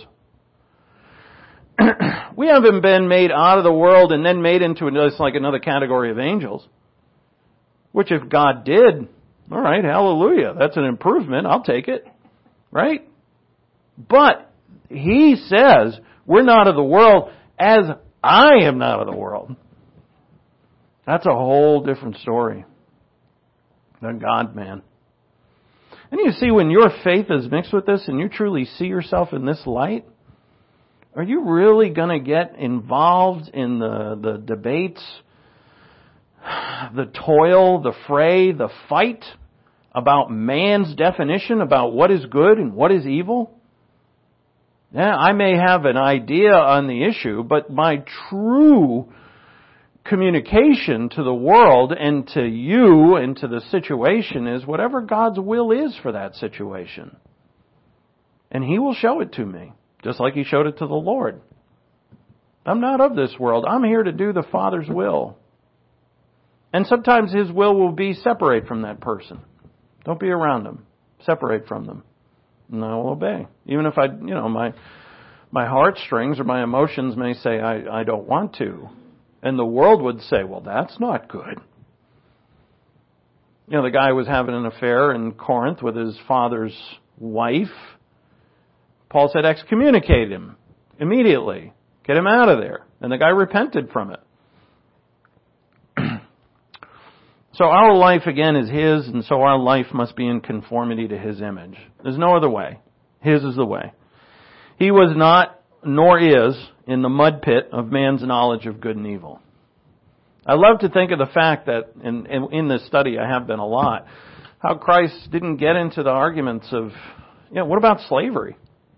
We haven't been made out of the world and then made into another category of angels. Which if God did, all right, hallelujah. That's an improvement. I'll take it. Right? But he says, we're not of the world as I am not of the world. That's a whole different story. The God-man. And you see, when your faith is mixed with this and you truly see yourself in this light, are you really going to get involved in the debates, the toil, the fray, the fight about man's definition about what is good and what is evil? Yeah, I may have an idea on the issue, but my true communication to the world and to you and to the situation is whatever God's will is for that situation. And He will show it to me, just like He showed it to the Lord. I'm not of this world. I'm here to do the Father's will. And sometimes His will be separate from that person. Don't be around them. Separate from them. And I will obey. Even if my heartstrings or my emotions may say I don't want to. And the world would say, well, that's not good. The guy was having an affair in Corinth with his father's wife. Paul said, excommunicate him immediately. Get him out of there. And the guy repented from it. So our life, again, is His, and so our life must be in conformity to His image. There's no other way. His is the way. He was not, nor is, in the mud pit of man's knowledge of good and evil. I love to think of the fact that, in this study I have been a lot, how Christ didn't get into the arguments of, what about slavery?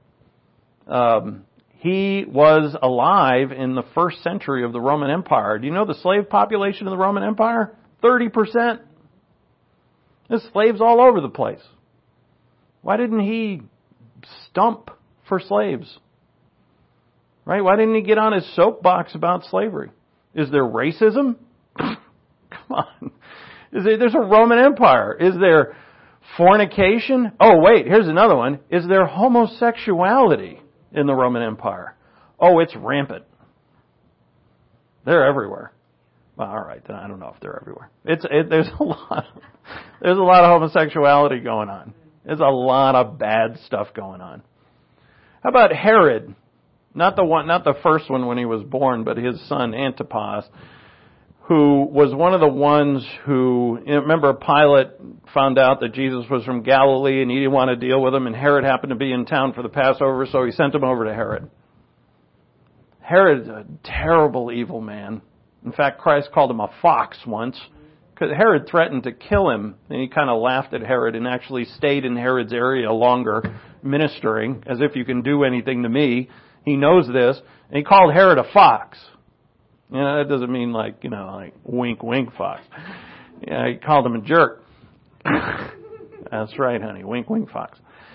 He was alive in the first century of the Roman Empire. Do you know the slave population of the Roman Empire? 30%. There's slaves all over the place. Why didn't He stump for slaves? Right? Why didn't He get on His soapbox about slavery? Is there racism? Come on. There's a Roman Empire. Is there fornication? Oh, wait, here's another one. Is there homosexuality in the Roman Empire? Oh, it's rampant. They're everywhere. Well, all right, then I don't know if they're everywhere. There's a lot of homosexuality going on. There's a lot of bad stuff going on. How about Herod? Not the first one when he was born, but his son Antipas, who was one of the ones who, remember Pilate found out that Jesus was from Galilee and he didn't want to deal with him, and Herod happened to be in town for the Passover, so he sent him over to Herod. Herod's a terrible, evil man. In fact, Christ called him a fox once, because Herod threatened to kill him, and he kind of laughed at Herod and actually stayed in Herod's area longer, ministering, as if you can do anything to me. He knows this, and he called Herod a fox. That doesn't mean like wink, wink, fox. He called him a jerk. That's right, honey, wink, wink, fox.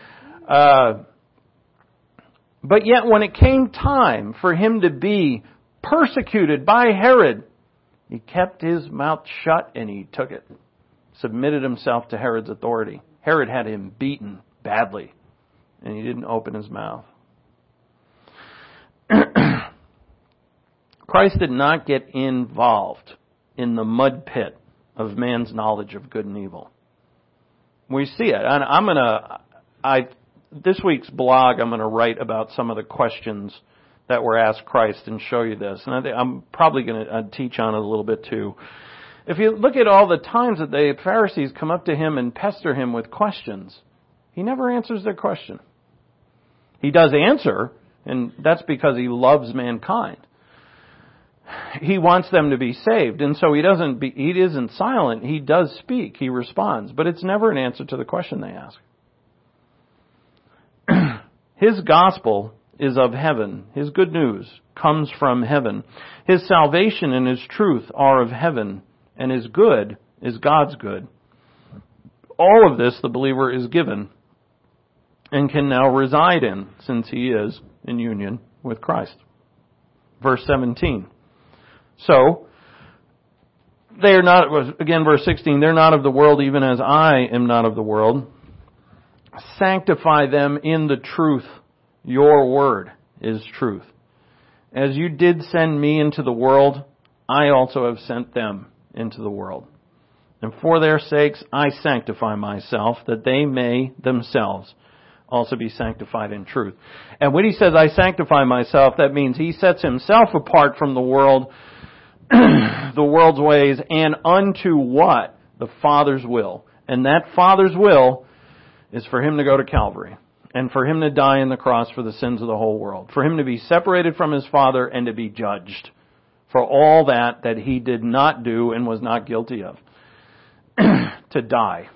But yet when it came time for him to be persecuted by Herod, he kept his mouth shut and he took it. Submitted himself to Herod's authority. Herod had him beaten badly, and he didn't open his mouth. Christ did not get involved in the mud pit of man's knowledge of good and evil. We see it. And this week's blog, I'm going to write about some of the questions that were asked Christ and show you this. And I'm probably going to teach on it a little bit too. If you look at all the times that the Pharisees come up to him and pester him with questions, he never answers their question. He does answer, and that's because he loves mankind. He wants them to be saved, and so he isn't silent. He does speak. He responds, but it's never an answer to the question they ask. His gospel is of heaven. His good news comes from heaven. His salvation and His truth are of heaven, and His good is God's good. All of this the believer is given and can now reside in, since he is in union with Christ. Verse 17. So, they are not, again, verse 16, they're not of the world even as I am not of the world. Sanctify them in the truth. Your word is truth. As you did send me into the world, I also have sent them into the world. And for their sakes I sanctify myself, that they may themselves also be sanctified in truth. And when he says I sanctify myself, that means he sets himself apart from the world, the world's ways, and unto what? The Father's will. And that Father's will is for him to go to Calvary and for him to die on the cross for the sins of the whole world, for him to be separated from his Father and to be judged for all that he did not do and was not guilty of, to die.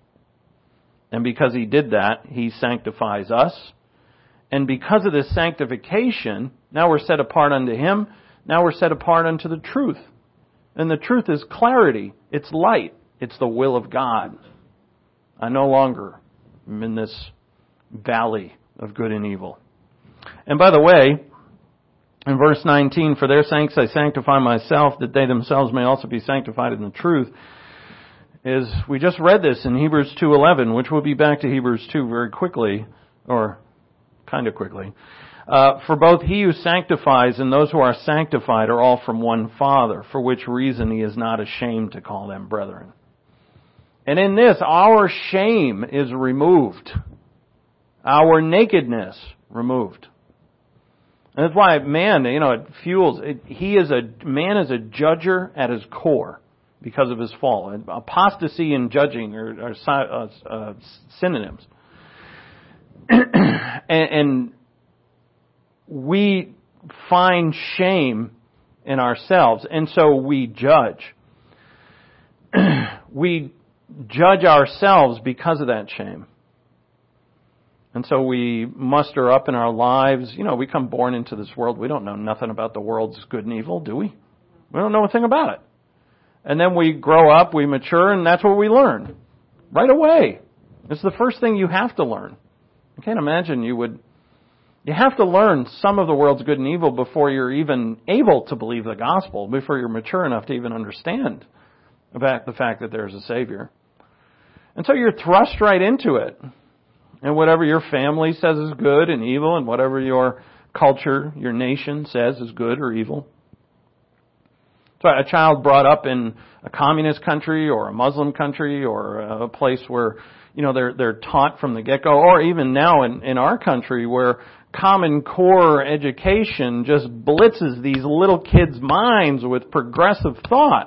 And because he did that, he sanctifies us. And because of this sanctification, now we're set apart unto him. Now we're set apart unto the truth. And the truth is clarity. It's light. It's the will of God. I no longer am in this valley of good and evil. And by the way, in verse 19, for their sakes I sanctify myself, that they themselves may also be sanctified in the truth, is we just read this in Hebrews 2:11, which we'll be back to Hebrews 2 very quickly, or kind of quickly. For both he who sanctifies and those who are sanctified are all from one Father, for which reason he is not ashamed to call them brethren. And in this, our shame is removed. Our nakedness removed. And that's why man, it fuels. Man is a judger at his core because of his fall. Apostasy and judging are synonyms. and we find shame in ourselves, and so we judge. We judge ourselves because of that shame. And so we muster up in our lives, we come born into this world. We don't know nothing about the world's good and evil, do we? We don't know a thing about it. And then we grow up, we mature, and that's what we learn. Right away. It's the first thing you have to learn. I can't imagine you have to learn some of the world's good and evil before you're even able to believe the gospel, before you're mature enough to even understand about the fact that there's a Savior. And so you're thrust right into it. And whatever your family says is good and evil, and whatever your culture, your nation says is good or evil. So a child brought up in a communist country or a Muslim country or a place where, they're taught from the get-go, or even now in our country where Common Core education just blitzes these little kids' minds with progressive thought.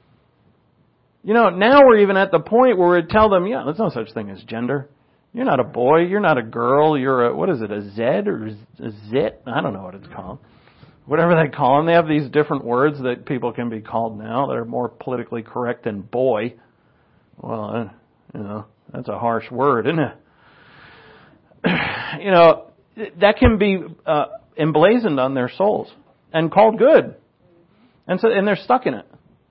Now we're even at the point where we tell them, there's no such thing as gender. You're not a boy, you're not a girl, you're a Zed or a Zit? I don't know what it's called. Whatever they call them. They have these different words that people can be called now that are more politically correct than boy. Well, that's a harsh word, isn't it? That can be emblazoned on their souls and called good. And they're stuck in it.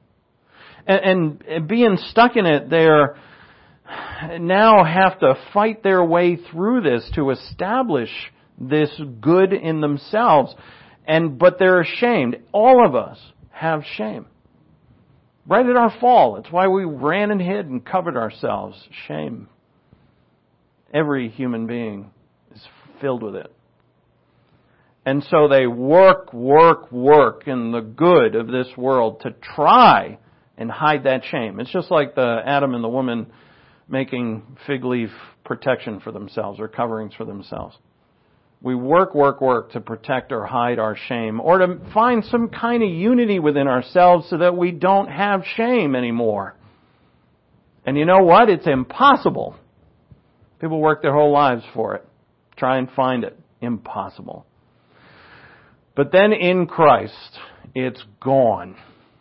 And being stuck in it, they're now have to fight their way through this to establish this good in themselves. But they're ashamed. All of us have shame. Right at our fall. It's why we ran and hid and covered ourselves. Shame. Every human being is filled with it. And so they work in the good of this world to try and hide that shame. It's just like the Adam and the woman making fig leaf protection for themselves or coverings for themselves. We work to protect or hide our shame, or to find some kind of unity within ourselves so that we don't have shame anymore. And you know what? It's impossible. People work their whole lives for it. Try and find it. Impossible. But then in Christ, it's gone.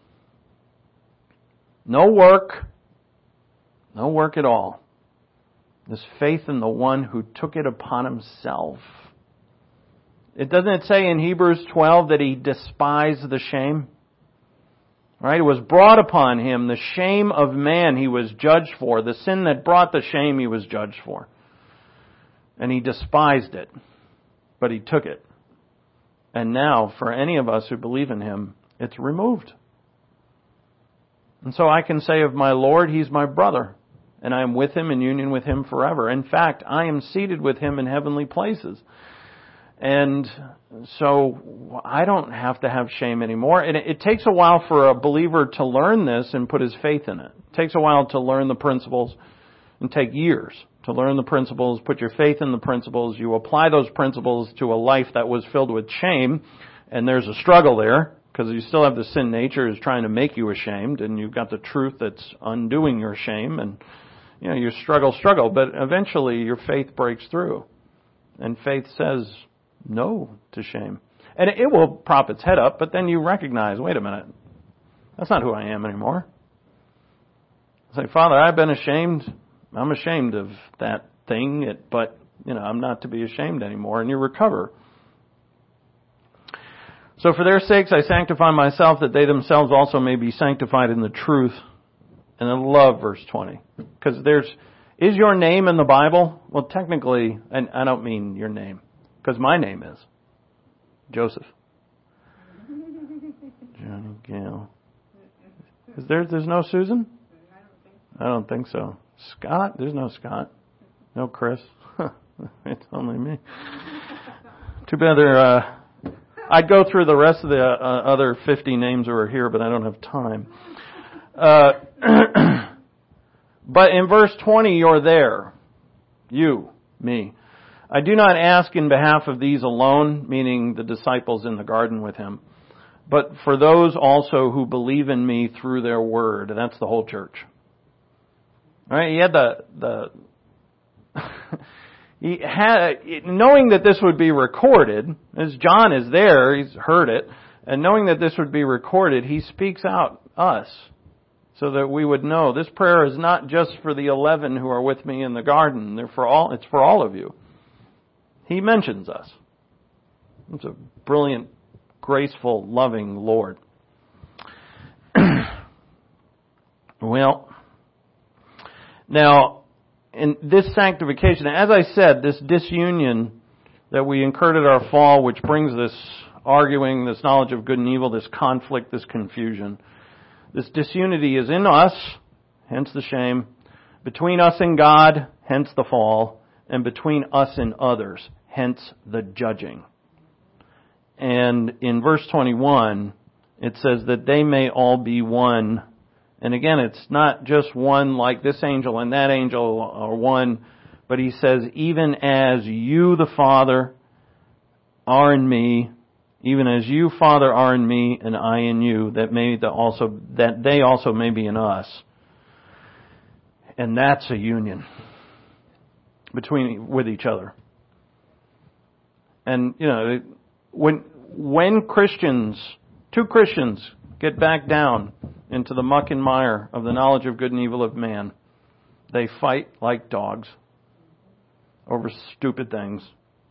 No work at all. This faith in the one who took it upon himself. Doesn't it say in Hebrews 12 that he despised the shame? Right? It was brought upon him, the shame of man he was judged for. The sin that brought the shame he was judged for. And he despised it. But he took it. And now, for any of us who believe in him, it's removed. And so I can say of my Lord, he's my brother. And I am with him in union with him forever. In fact, I am seated with him in heavenly places. And so I don't have to have shame anymore. And it takes a while for a believer to learn this and put his faith in it. It takes a while to learn the principles, and take years to learn the principles, put your faith in the principles. You apply those principles to a life that was filled with shame, and there's a struggle there because you still have the sin nature is trying to make you ashamed, and you've got the truth that's undoing your shame, and you struggle, but eventually your faith breaks through, and faith says no to shame. And it will prop its head up, but then you recognize, wait a minute, that's not who I am anymore. Say, Father, I've been ashamed. I'm ashamed of that thing, but I'm not to be ashamed anymore, and you recover. So for their sakes I sanctify myself, that they themselves also may be sanctified in the truth. And I love verse 20. Because is your name in the Bible? Well, technically, and I don't mean your name, because my name is Joseph. Johnny Gale. There's no Susan? I don't think so. Scott? There's no Scott. No Chris. It's only me. Too bad I'd go through the rest of the other 50 names that are here, but I don't have time. But in verse 20, you're there. You, me. I do not ask in behalf of these alone, meaning the disciples in the garden with him, but for those also who believe in me through their word. And that's the whole church. All right, he had he had, knowing that this would be recorded, as John is there, he's heard it, and knowing that this would be recorded, he speaks out us so that we would know this prayer is not just for the 11 who are with me in the garden. It's for all of you. He mentions us. It's a brilliant, graceful, loving Lord. Well, now, in this sanctification, as I said, this disunion that we incurred at our fall, which brings this arguing, this knowledge of good and evil, this conflict, this confusion, this disunity is in us, hence the shame, between us and God, hence the fall, and between us and others, hence the judging. And in verse 21, it says that they may all be one. And again, it's not just one like this angel and that angel are one, but he says, even as you, the Father, are in me, even as you, Father, are in me, and I in you, that they also may be in us. And that's a union with each other. And when two Christians get back down into the muck and mire of the knowledge of good and evil of man, they fight like dogs over stupid things.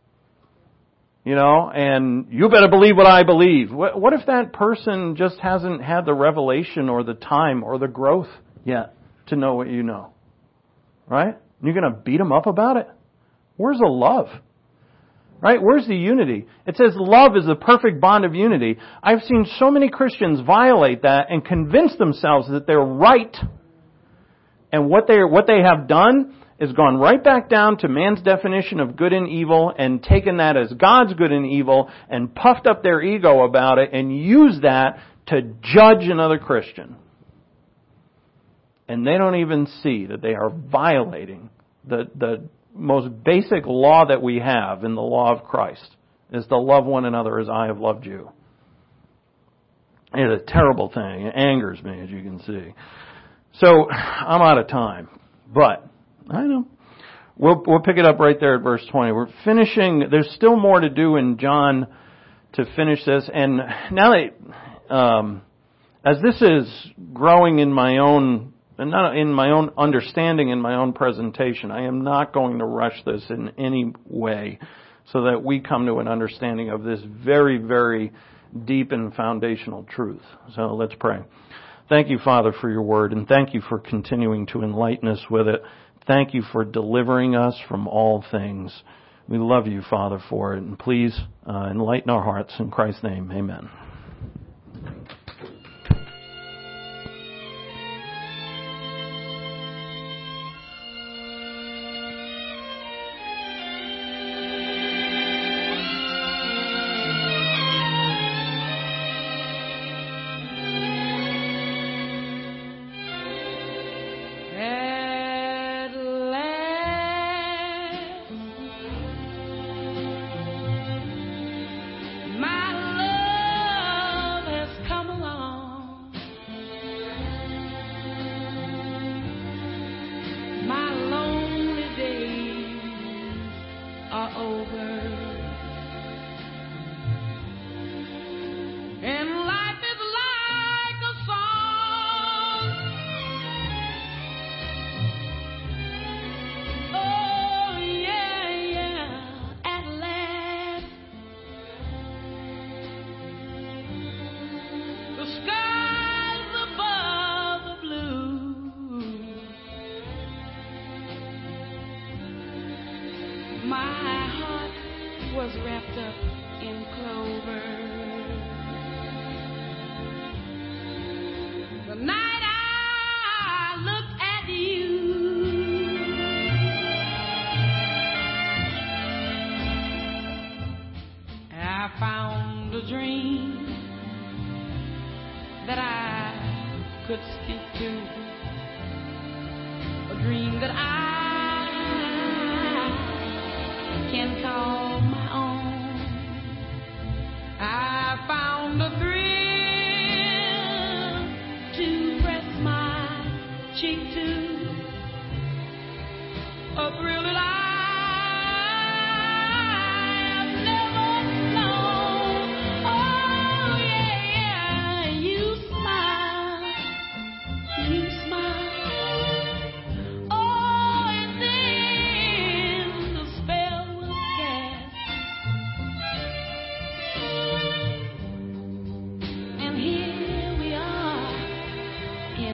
And you better believe what I believe. What if that person just hasn't had the revelation or the time or the growth yet to know what you know? Right? You're going to beat them up about it? Where's the love? Right? Where's the unity? It says love is the perfect bond of unity. I've seen so many Christians violate that and convince themselves that they're right. And what they have done is gone right back down to man's definition of good and evil and taken that as God's good and evil and puffed up their ego about it and used that to judge another Christian. And they don't even see that they are violating the most basic law that we have in the law of Christ, is to love one another as I have loved you. It's a terrible thing. It angers me, as you can see. So, I'm out of time. But, I know. We'll pick it up right there at verse 20. We're finishing. There's still more to do in John to finish this. And now that, as this is growing in my own, and not in my own understanding, in my own presentation, I am not going to rush this in any way so that we come to an understanding of this very, very deep and foundational truth. So let's pray. Thank you, Father, for your word, and thank you for continuing to enlighten us with it. Thank you for delivering us from all things. We love you, Father, for it, and please enlighten our hearts. In Christ's name, amen. Was wrapped up in clover. The night I looked at you, I found a dream that I could speak to, a dream that I can a thrill